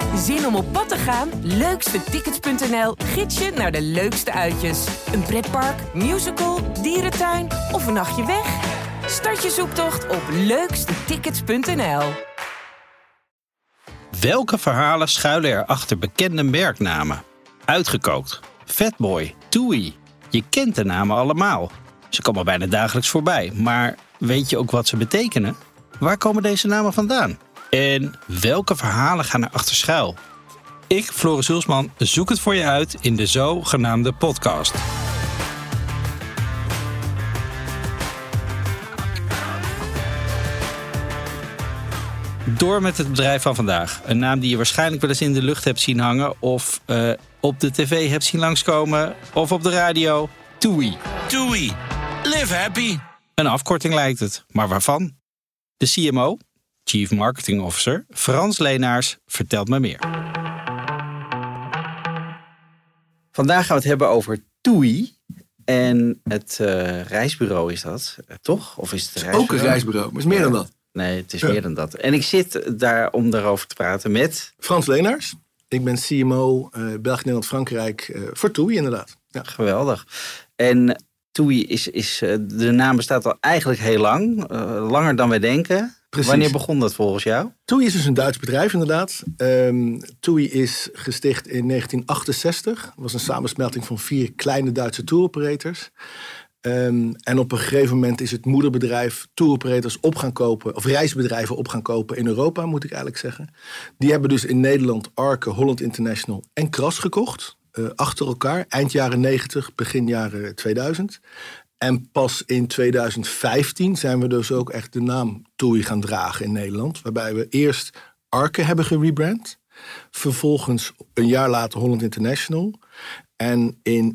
Zin om op pad te gaan? Leukstetickets.nl gids je naar de leukste uitjes. Een pretpark, musical, dierentuin of een nachtje weg? Start je zoektocht op leukstetickets.nl. Welke verhalen schuilen er achter bekende merknamen? Uitgekookt, Fatboy, TUI. Je kent de namen allemaal. Ze komen bijna dagelijks voorbij. Maar weet je ook wat ze betekenen? Waar komen deze namen vandaan? En welke verhalen gaan er achter schuil? Ik, Floris Hulsman, zoek het voor je uit in de zogenaamde podcast. Door met het bedrijf van vandaag. Een naam die je waarschijnlijk wel eens in de lucht hebt zien hangen, of op de tv hebt zien langskomen, of op de radio. TUI. TUI. Live happy. Een afkorting lijkt het, maar waarvan? De CMO, Chief Marketing Officer, Frans Leenaars, vertelt me meer. Vandaag gaan we het hebben over TUI. En het reisbureau is dat, toch? Of is het een reisbureau? Ook een reisbureau, maar het is meer dan dat. Nee, het is meer dan dat. En ik zit daar om daarover te praten met... Frans Leenaars. Ik ben CMO België, Nederland, Frankrijk voor TUI inderdaad. Ja. Geweldig. En TUI de naam bestaat al eigenlijk heel lang. Langer dan wij denken. Precies. Wanneer begon dat volgens jou? TUI is dus een Duits bedrijf inderdaad. TUI is gesticht in 1968. Het was een samensmelting van 4 kleine Duitse touroperators. En op een gegeven moment is het moederbedrijf touroperators op gaan kopen, of reisbedrijven op gaan kopen in Europa, moet ik eigenlijk zeggen. Die hebben dus in Nederland Arke, Holland International en Kras gekocht. Achter elkaar, eind jaren 90, begin jaren 2000. En pas in 2015 zijn we dus ook echt de naam TUI gaan dragen in Nederland. Waarbij we eerst Arke hebben gerebrand. Vervolgens een jaar later Holland International. En in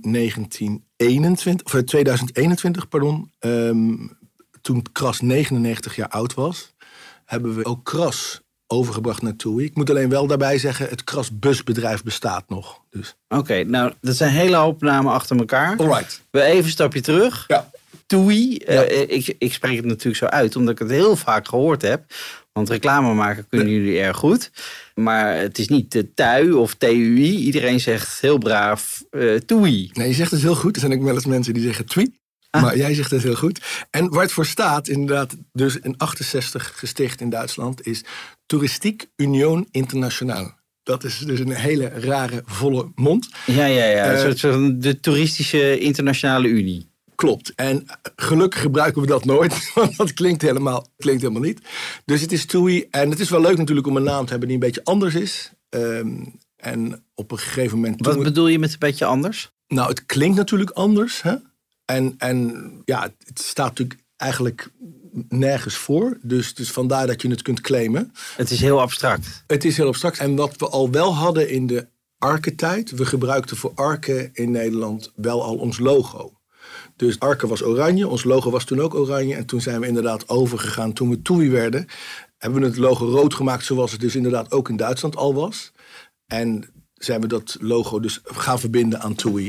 2021, toen Kras 99 jaar oud was, hebben we ook Kras overgebracht naar TUI. Ik moet alleen wel daarbij zeggen, het Kras busbedrijf bestaat nog. Dus. Oké, nou, dat zijn hele hoop namen achter elkaar. Alright. We even een stapje terug. Ja. TUI, Ja. Ik spreek het natuurlijk zo uit, omdat ik het heel vaak gehoord heb. Want reclame maken kunnen jullie erg goed. Maar het is niet de TUI of TUI. Iedereen zegt heel braaf TUI. Nee, je zegt het heel goed. Er zijn ook wel eens mensen die zeggen TUI. Maar jij zegt het heel goed. En waar het voor staat, inderdaad, dus in 68 gesticht in Duitsland, is Touristiek Union Internationale. Dat is dus een hele rare, volle mond. Ja. Een soort van de toeristische internationale unie. Klopt. En gelukkig gebruiken we dat nooit. Want dat klinkt helemaal niet. Dus het is TUI. En het is wel leuk natuurlijk om een naam te hebben die een beetje anders is. En op een gegeven moment... Wat bedoel je met een beetje anders? Nou, het klinkt natuurlijk anders. Hè? En ja, het staat natuurlijk eigenlijk nergens voor. Dus vandaar dat je het kunt claimen. Het is heel abstract. Het is heel abstract. En wat we al wel hadden in de Arke-tijd. We gebruikten voor Arke in Nederland wel al ons logo. Dus Arke was oranje, ons logo was toen ook oranje. En toen zijn we inderdaad overgegaan. Toen we TUI werden, hebben we het logo rood gemaakt, zoals het dus inderdaad ook in Duitsland al was. En zijn we dat logo dus gaan verbinden aan TUI.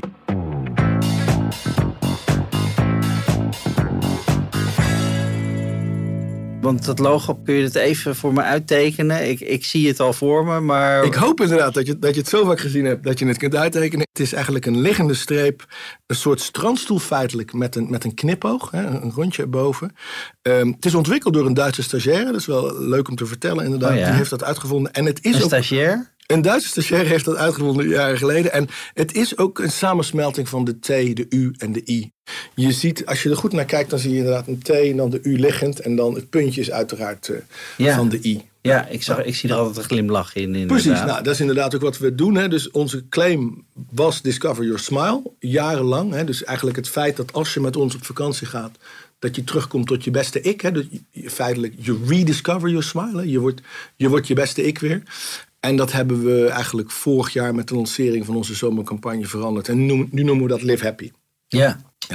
Want dat logo, kun je het even voor me uittekenen? Ik zie het al voor me, maar... Ik hoop inderdaad dat je het zo vaak gezien hebt dat je het kunt uittekenen. Het is eigenlijk een liggende streep, een soort strandstoel feitelijk met een knipoog, hè, een rondje erboven. Het is ontwikkeld door een Duitse stagiaire, dat is wel leuk om te vertellen inderdaad. Oh ja. Die heeft dat uitgevonden. En het is een ook stagiair? Een Duitse stagiair heeft dat uitgevonden jaren geleden. En het is ook een samensmelting van de T, de U en de I. Je ziet, als je er goed naar kijkt, dan zie je inderdaad een T en dan de U liggend. En dan het puntje is uiteraard van de I. Ja, ik zie er altijd een glimlach in. Inderdaad. Precies, nou, dat is inderdaad ook wat we doen. Hè. Dus onze claim was Discover Your Smile, jarenlang. Hè. Dus eigenlijk het feit dat als je met ons op vakantie gaat, dat je terugkomt tot je beste ik. Hè. Dus feitelijk, je rediscover your smile. Hè. Je wordt je beste ik weer. En dat hebben we eigenlijk vorig jaar met de lancering van onze zomercampagne veranderd. En nu noemen we dat Live Happy. Ja.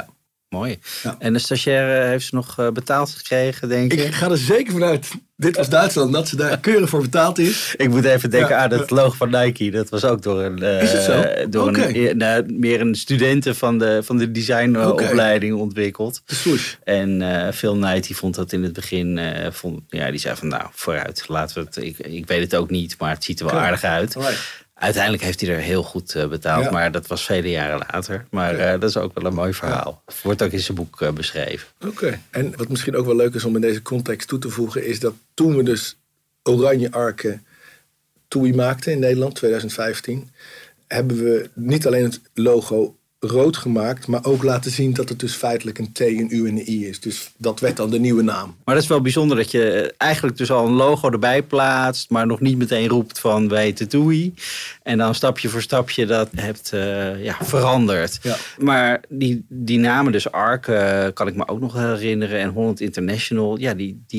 Mooi. Ja. En de stagiaire heeft ze nog betaald gekregen, denk je? Ik ga er zeker vanuit, dit was Duitsland, dat ze daar keurig voor betaald is. Ik moet even denken aan het logo van Nike. Dat was ook door een... Is het zo? Door meer een studenten van de designopleiding ontwikkeld. De swoosh. En Phil Knight die vond dat in het begin... die zei van vooruit, laten we het... Ik weet het ook niet, maar het ziet er wel aardig uit. Alright. Uiteindelijk heeft hij er heel goed betaald, maar dat was vele jaren later. Maar dat is ook wel een mooi verhaal. Het wordt ook in zijn boek beschreven. Oké. En wat misschien ook wel leuk is om in deze context toe te voegen, is dat toen we dus oranje arken TUI maakten in Nederland, 2015, hebben we niet alleen het logo rood gemaakt, maar ook laten zien dat het dus feitelijk een T, een U en een I is. Dus dat werd dan de nieuwe naam. Maar dat is wel bijzonder dat je eigenlijk dus al een logo erbij plaatst, maar nog niet meteen roept van wij heten TUI. En dan stapje voor stapje dat hebt veranderd. Ja. Maar die namen dus ARC kan ik me ook nog herinneren en Holland International, ja,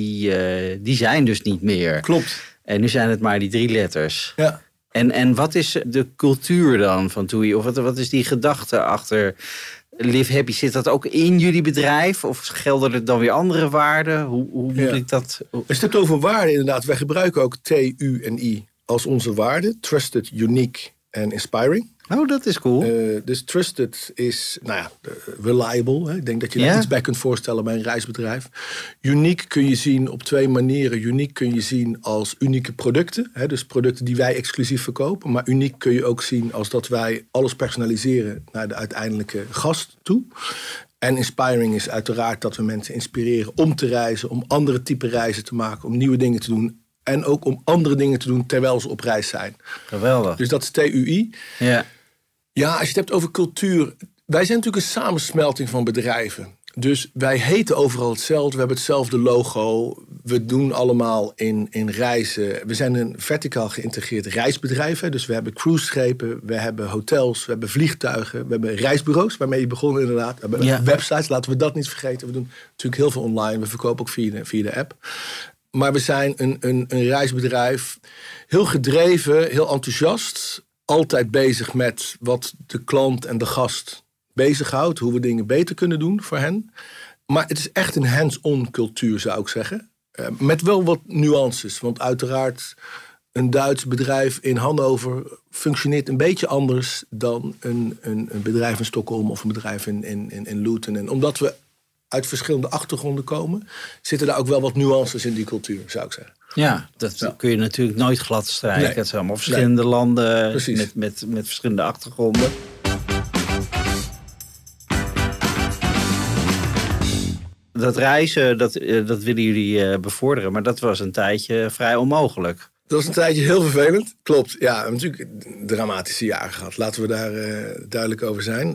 die zijn dus niet meer. Klopt. En nu zijn het maar die 3 letters. Ja. En wat is de cultuur dan van TUI? Of wat is die gedachte achter Live Happy? Zit dat ook in jullie bedrijf? Of gelden er dan weer andere waarden? Hoe moet ik dat... Als je het hebt over waarden, inderdaad. Wij gebruiken ook T, U en I als onze waarden. Trusted, unique en inspiring. Oh, dat is cool. Dus trusted is, reliable. Hè? Ik denk dat je daar iets bij kunt voorstellen bij een reisbedrijf. Unique kun je zien op 2 manieren. Unique kun je zien als unieke producten. Hè? Dus producten die wij exclusief verkopen. Maar uniek kun je ook zien als dat wij alles personaliseren naar de uiteindelijke gast toe. En inspiring is uiteraard dat we mensen inspireren om te reizen. Om andere type reizen te maken. Om nieuwe dingen te doen. En ook om andere dingen te doen terwijl ze op reis zijn. Geweldig. Dus dat is TUI. Ja. Ja, als je het hebt over cultuur. Wij zijn natuurlijk een samensmelting van bedrijven. Dus wij heten overal hetzelfde. We hebben hetzelfde logo. We doen allemaal in reizen. We zijn een verticaal geïntegreerd reisbedrijf. Hè. Dus we hebben cruiseschepen, we hebben hotels, we hebben vliegtuigen. We hebben reisbureaus, waarmee je begon inderdaad. We hebben websites, laten we dat niet vergeten. We doen natuurlijk heel veel online. We verkopen ook via de app. Maar we zijn een reisbedrijf. Heel gedreven, heel enthousiast. Altijd bezig met wat de klant en de gast bezighoudt. Hoe we dingen beter kunnen doen voor hen. Maar het is echt een hands-on cultuur, zou ik zeggen. Met wel wat nuances. Want uiteraard, een Duits bedrijf in Hannover functioneert een beetje anders dan een bedrijf in Stockholm of een bedrijf in Luton. En omdat we uit verschillende achtergronden komen, zitten daar ook wel wat nuances in die cultuur, zou ik zeggen. Ja, dat kun je natuurlijk nooit glad strijken. Nee. Het zijn allemaal verschillende landen met verschillende achtergronden. Dat reizen, dat willen jullie bevorderen, maar dat was een tijdje vrij onmogelijk. Dat was een tijdje heel vervelend. Klopt, ja, we hebben natuurlijk dramatische jaren gehad. Laten we daar duidelijk over zijn.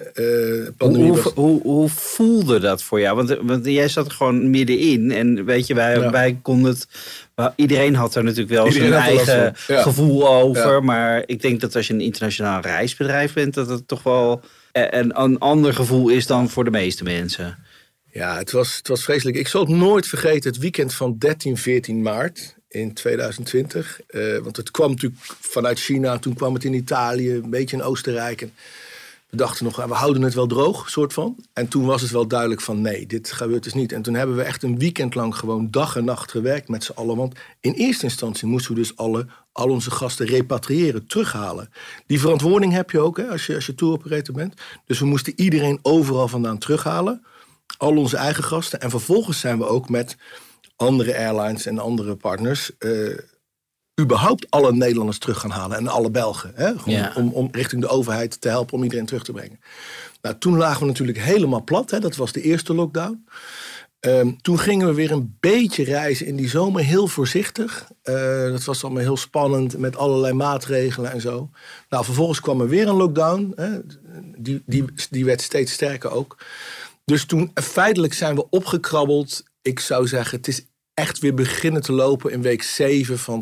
Hoe voelde dat voor jou? Want jij zat er gewoon middenin. En weet je, wij konden het... Iedereen had er natuurlijk wel zijn eigen gevoel over. Ja. Maar ik denk dat als je een internationaal reisbedrijf bent, dat het toch wel een ander gevoel is dan voor de meeste mensen. Ja, het was vreselijk. Ik zal het nooit vergeten, het weekend van 13, 14 maart in 2020. Want het kwam natuurlijk vanuit China. Toen kwam het in Italië, een beetje in Oostenrijk. En we dachten nog, we houden het wel droog, soort van. En toen was het wel duidelijk van, nee, dit gebeurt dus niet. En toen hebben we echt een weekend lang gewoon dag en nacht gewerkt met z'n allen. Want in eerste instantie moesten we dus al onze gasten repatriëren, terughalen. Die verantwoording heb je ook, hè, als je touroperator bent. Dus we moesten iedereen overal vandaan terughalen. Al onze eigen gasten. En vervolgens zijn we ook met andere airlines en andere partners überhaupt alle Nederlanders terug gaan halen. En alle Belgen. Hè? Om richting de overheid te helpen om iedereen terug te brengen. Nou, toen lagen we natuurlijk helemaal plat. Hè? Dat was de eerste lockdown. Toen gingen we weer een beetje reizen in die zomer. Heel voorzichtig. Dat was allemaal heel spannend. Met allerlei maatregelen en zo. Nou, vervolgens kwam er weer een lockdown. Hè? Die werd steeds sterker ook. Dus toen feitelijk zijn we opgekrabbeld. Ik zou zeggen, het is echt weer beginnen te lopen in week 7 van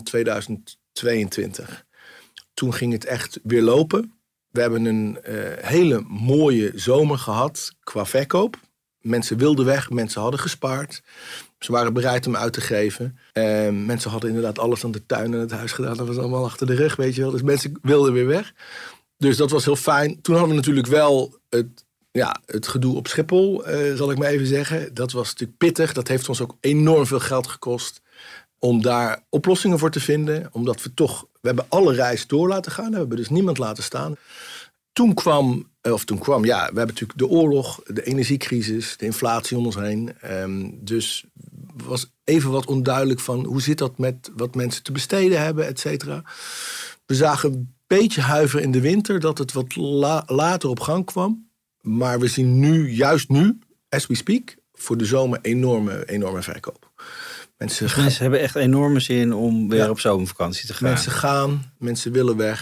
2022. Toen ging het echt weer lopen. We hebben een hele mooie zomer gehad qua verkoop. Mensen wilden weg, mensen hadden gespaard. Ze waren bereid om uit te geven. Mensen hadden inderdaad alles aan de tuin en het huis gedaan. Dat was allemaal achter de rug, weet je wel. Dus mensen wilden weer weg. Dus dat was heel fijn. Toen hadden we natuurlijk wel het het gedoe op Schiphol, zal ik maar even zeggen. Dat was natuurlijk pittig. Dat heeft ons ook enorm veel geld gekost om daar oplossingen voor te vinden. Omdat we hebben alle reis door laten gaan. We hebben dus niemand laten staan. Toen kwam, we hebben natuurlijk de oorlog, de energiecrisis, de inflatie om ons heen. Dus was even wat onduidelijk van hoe zit dat met wat mensen te besteden hebben, et cetera. We zagen een beetje huiver in de winter dat het wat later op gang kwam. Maar we zien nu, juist nu, as we speak, voor de zomer enorme verkoop. Mensen hebben echt enorme zin om weer op zomervakantie te gaan. Mensen willen weg.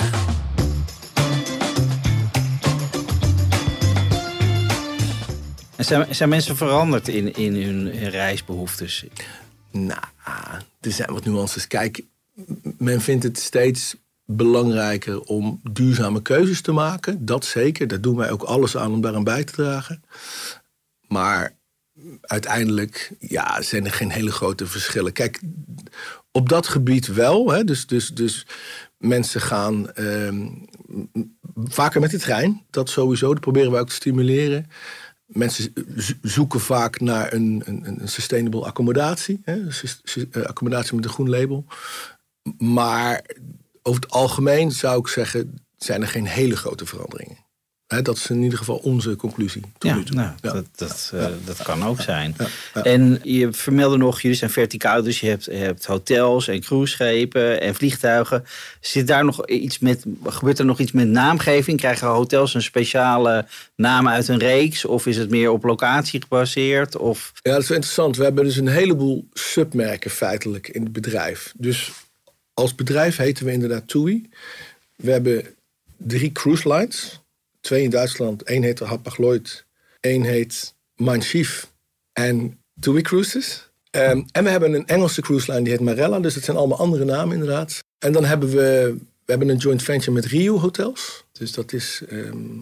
En zijn mensen veranderd in hun reisbehoeftes? Nou, er zijn wat nuances. Kijk, men vindt het steeds belangrijker om duurzame keuzes te maken. Dat zeker, daar doen wij ook alles aan om daaraan bij te dragen. Maar uiteindelijk zijn er geen hele grote verschillen. Kijk, op dat gebied wel. Hè, dus mensen gaan vaker met de trein. Dat sowieso, dat proberen wij ook te stimuleren. Mensen zoeken vaak naar een sustainable accommodatie. Hè, accommodatie met een groen label. Maar over het algemeen zou ik zeggen, zijn er geen hele grote veranderingen. Dat is in ieder geval onze conclusie. Dat kan ook zijn. Ja. En je vermeldde nog, jullie zijn verticaal, dus je hebt hotels en cruiseschepen en vliegtuigen. Gebeurt er nog iets met naamgeving? Krijgen hotels een speciale naam uit een reeks? Of is het meer op locatie gebaseerd? Of... Ja, dat is interessant. We hebben dus een heleboel submerken feitelijk in het bedrijf. Dus als bedrijf heten we inderdaad TUI. We hebben 3 cruise lines. 2 in Duitsland. 1 heet Hapag-Lloyd. 1 heet Mein Schiff en TUI Cruises. En we hebben een Engelse cruise line die heet Marella. Dus dat zijn allemaal andere namen inderdaad. En dan hebben we een joint venture met Riu Hotels. Dus dat is 50%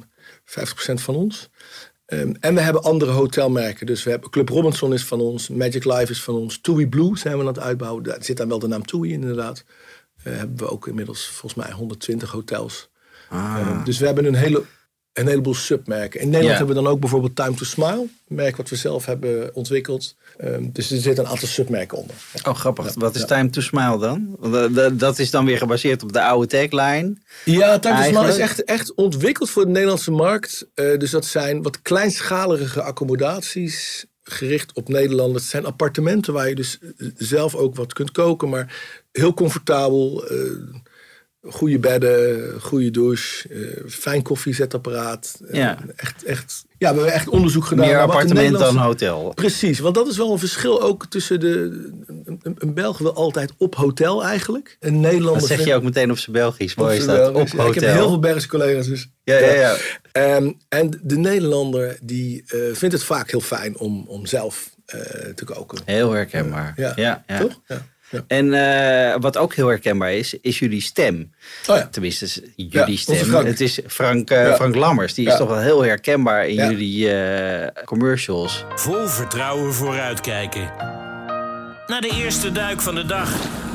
van ons. En we hebben andere hotelmerken. Dus we hebben Club Robinson is van ons. Magic Life is van ons. TUI Blue zijn we aan het uitbouwen. Daar zit dan wel de naam TUI in inderdaad. Hebben we ook inmiddels volgens mij 120 hotels. Dus we hebben een heleboel submerken. In Nederland hebben we dan ook bijvoorbeeld Time to Smile. Een merk wat we zelf hebben ontwikkeld. Dus er zitten een aantal submerken onder. Oh, grappig. Wat is Time to Smile dan? Dat is dan weer gebaseerd op de oude tagline. Ja, Time to Smile is echt ontwikkeld voor de Nederlandse markt. Dus dat zijn wat kleinschalige accommodaties gericht op Nederlanders. Het zijn appartementen waar je dus zelf ook wat kunt koken. Maar heel comfortabel. Goede bedden, goede douche, fijn koffiezetapparaat. Echt. Ja, we hebben echt onderzoek gedaan. Meer appartement dan hotel. Precies, want dat is wel een verschil ook tussen een Belg wil altijd op hotel eigenlijk. Een Nederlander. Dat zeg je ook meteen op zijn Belgisch. Mooi is dat, op hotel. Ik heb heel veel Belgische collega's dus. Ja. En de Nederlander die vindt het vaak heel fijn om zelf te koken. Heel herkenbaar. Ja. Toch? Ja. Ja. En wat ook heel herkenbaar is jullie stem. Oh ja. Tenminste, jullie stem. Het is Frank Lammers. Die is toch wel heel herkenbaar in jullie commercials. Vol vertrouwen vooruitkijken. Naar de eerste duik van de dag.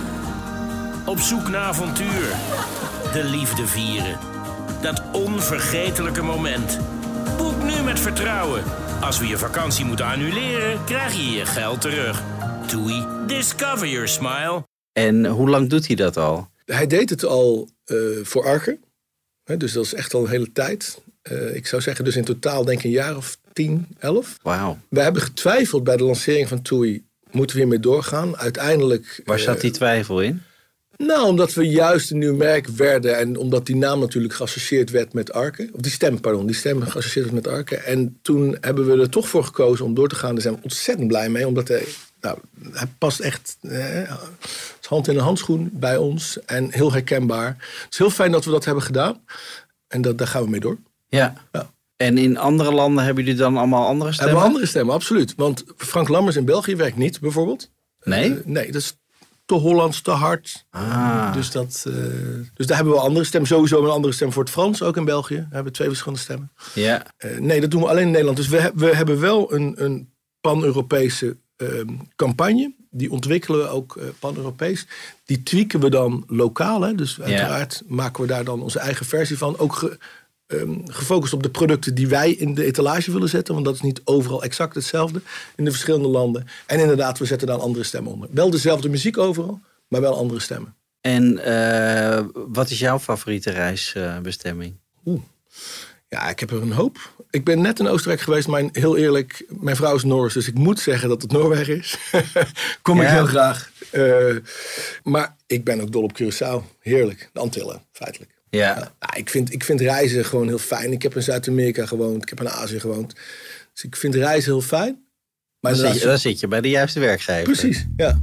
Op zoek naar avontuur. De liefde vieren. Dat onvergetelijke moment. Boek nu met vertrouwen. Als we je vakantie moeten annuleren, krijg je je geld terug. TUI, discover your smile. En hoe lang doet hij dat al? Hij deed het al voor Arke. Dus dat is echt al een hele tijd. Ik zou zeggen dus in totaal denk ik een jaar of 10, 11. Wauw. We hebben getwijfeld bij de lancering van TUI. Moeten we hiermee doorgaan? Uiteindelijk... Waar zat die twijfel in? Nou, omdat we juist een nieuw merk werden. En omdat die naam natuurlijk geassocieerd werd met Arke. Of die stem geassocieerd werd met Arke. En toen hebben we er toch voor gekozen om door te gaan. Daar zijn we ontzettend blij mee. Omdat hij past echt hand in een handschoen bij ons. En heel herkenbaar. Het is heel fijn dat we dat hebben gedaan. En daar gaan we mee door. Ja. En in andere landen hebben jullie dan allemaal andere stemmen? Hebben we andere stemmen, absoluut. Want Frank Lammers in België werkt niet, bijvoorbeeld. Nee? Nee, dat is te Hollands, te hard. Dus daar hebben we andere stemmen. Sowieso een andere stem voor het Frans, ook in België. We hebben 2 verschillende stemmen. Ja. Nee, dat doen we alleen in Nederland. Dus we hebben wel een pan-Europese campagne. Die ontwikkelen we ook pan-Europees. Die tweaken we dan lokaal. Hè? Dus uiteraard maken we daar dan onze eigen versie van. Ook gefocust op de producten die wij in de etalage willen zetten. Want dat is niet overal exact hetzelfde in de verschillende landen. En inderdaad, we zetten daar andere stemmen onder. Wel dezelfde muziek overal, maar wel andere stemmen. En wat is jouw favoriete reisbestemming? Ja, ik heb er een hoop. Ik ben net in Oostenrijk geweest, maar heel eerlijk, mijn vrouw is Noors, dus ik moet zeggen dat het Noorwegen is. Kom ik heel graag. Maar ik ben ook dol op Curaçao. Heerlijk. De Antillen, feitelijk. Ja. Ik vind reizen gewoon heel fijn. Ik heb in Zuid-Amerika gewoond, ik heb in Azië gewoond. Dus ik vind reizen heel fijn. Maar dan zit je bij de juiste werkgever. Precies, ja.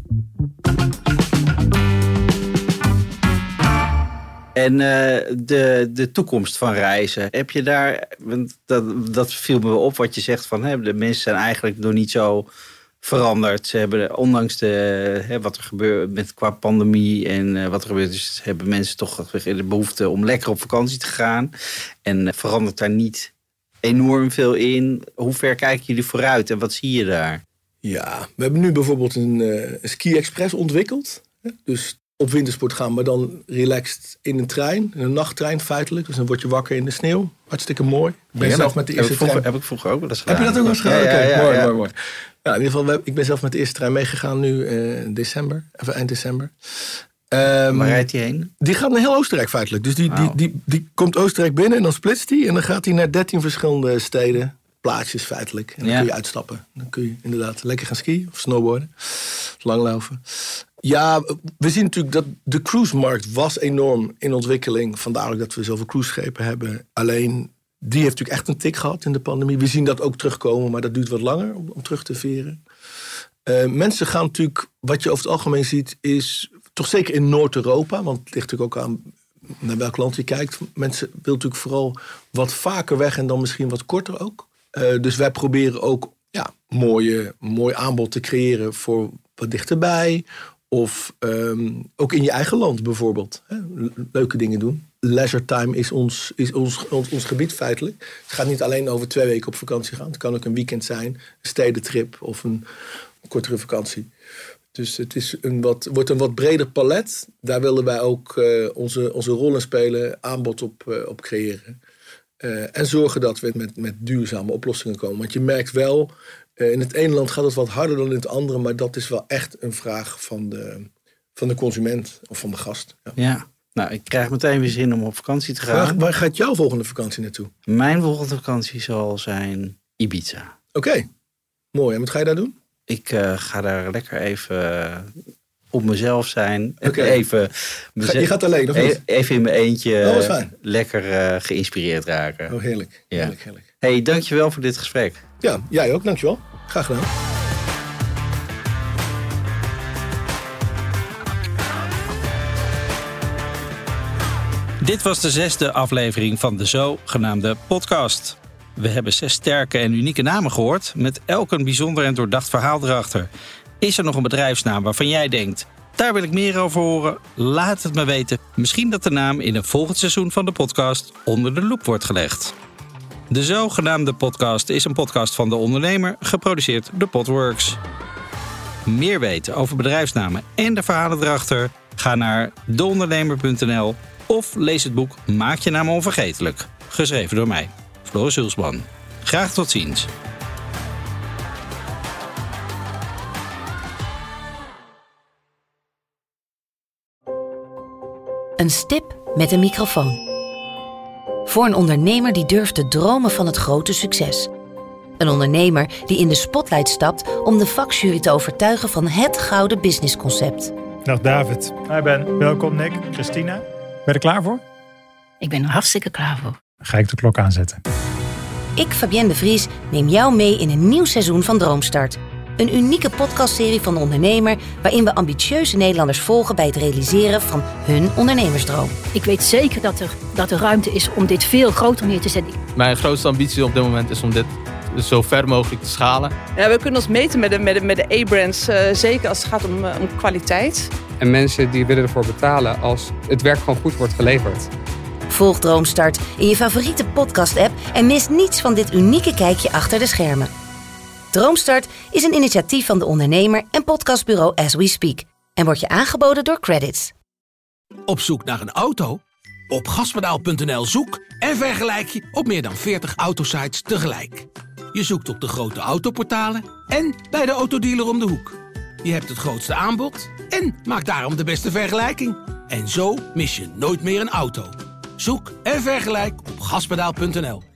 En de toekomst van reizen, heb je daar, want dat viel me wel op wat je zegt van de mensen zijn eigenlijk nog niet zo veranderd. Ze hebben ondanks wat er gebeurt qua pandemie en wat er gebeurt is, hebben mensen toch de behoefte om lekker op vakantie te gaan. En verandert daar niet enorm veel in. Hoe ver kijken jullie vooruit en wat zie je daar? Ja, we hebben nu bijvoorbeeld een Ski Express ontwikkeld. Dus op wintersport gaan, maar dan relaxed in een trein. In een nachttrein feitelijk. Dus dan word je wakker in de sneeuw. Hartstikke mooi. Ik ben zelf met de eerste trein. Heb ik vroeger ook wel eens gedaan. Heb je dat ook wel eens gedaan? Ja, mooi. Nou, in ieder geval, ik ben zelf met de eerste trein meegegaan nu in december. Even eind december. Waar rijdt hij heen? Die gaat naar heel Oostenrijk feitelijk. Dus die komt Oostenrijk binnen en dan splitst hij. En dan gaat hij naar 13 verschillende steden. Plaatsjes feitelijk. En dan kun je uitstappen. Dan kun je inderdaad lekker gaan skiën of snowboarden. Of langlopen. Ja, we zien natuurlijk dat de cruisemarkt was enorm in ontwikkeling. Vandaar ook dat we zoveel cruiseschepen hebben. Alleen, die heeft natuurlijk echt een tik gehad in de pandemie. We zien dat ook terugkomen, maar dat duurt wat langer om terug te veren. Mensen gaan natuurlijk, wat je over het algemeen ziet, is toch zeker in Noord-Europa. Want het ligt natuurlijk ook aan naar welk land je kijkt. Mensen willen natuurlijk vooral wat vaker weg en dan misschien wat korter ook. Dus wij proberen ook mooi aanbod te creëren voor wat dichterbij. Of ook in je eigen land bijvoorbeeld. Hè? Leuke dingen doen. Leisure time is ons gebied feitelijk. Het gaat niet alleen over 2 weken op vakantie gaan. Het kan ook een weekend zijn, een stedentrip of een kortere vakantie. Dus het is wordt een wat breder palet. Daar willen wij ook onze rol in spelen, aanbod op creëren. En zorgen dat we met duurzame oplossingen komen. Want je merkt wel, in het ene land gaat het wat harder dan in het andere. Maar dat is wel echt een vraag van de consument of van de gast. Ja. Nou, ik krijg meteen weer zin om op vakantie te gaan. Waar gaat jouw volgende vakantie naartoe? Mijn volgende vakantie zal zijn Ibiza. Oké, mooi. En wat ga je daar doen? Ik ga daar lekker even op mezelf zijn. Okay. Even je gaat alleen, of niet? Even in mijn eentje fijn. Lekker geïnspireerd raken. Oh, heerlijk. Ja. Heerlijk. Hey, dankjewel voor dit gesprek. Ja, jij ook. Dankjewel. Graag gedaan. Dit was de 6e aflevering van de zogenaamde podcast. We hebben 6 sterke en unieke namen gehoord, met elk een bijzonder en doordacht verhaal erachter. Is er nog een bedrijfsnaam waarvan jij denkt, daar wil ik meer over horen? Laat het me weten. Misschien dat de naam in een volgend seizoen van de podcast onder de loep wordt gelegd. De zogenaamde podcast is een podcast van De Ondernemer, geproduceerd door Podworks. Meer weten over bedrijfsnamen en de verhalen erachter? Ga naar deondernemer.nl of lees het boek Maak je naam onvergetelijk, geschreven door mij, Floris Hulsman. Graag tot ziens. Een stip met een microfoon. Voor een ondernemer die durft te dromen van het grote succes. Een ondernemer die in de spotlight stapt om de vakjury te overtuigen van het gouden businessconcept. Dag David. Hi Ben. Welkom Nick. Christina. Ben je er klaar voor? Ik ben er hartstikke klaar voor. Dan ga ik de klok aanzetten. Ik, Fabienne de Vries, neem jou mee in een nieuw seizoen van Droomstart. Een unieke podcastserie van De Ondernemer, waarin we ambitieuze Nederlanders volgen bij het realiseren van hun ondernemersdroom. Ik weet zeker dat er ruimte is om dit veel groter neer te zetten. Mijn grootste ambitie op dit moment is om dit zo ver mogelijk te schalen. Ja, we kunnen ons meten met de A-brands, zeker als het gaat om kwaliteit. En mensen die willen ervoor betalen als het werk gewoon goed wordt geleverd. Volg Droomstart in je favoriete podcast-app en mis niets van dit unieke kijkje achter de schermen. Droomstart is een initiatief van De Ondernemer en podcastbureau As We Speak en wordt je aangeboden door Credits. Op zoek naar een auto? Op Gaspedaal.nl zoek en vergelijk je op meer dan 40 autosites tegelijk. Je zoekt op de grote autoportalen en bij de autodealer om de hoek. Je hebt het grootste aanbod en maakt daarom de beste vergelijking. En zo mis je nooit meer een auto. Zoek en vergelijk op Gaspedaal.nl.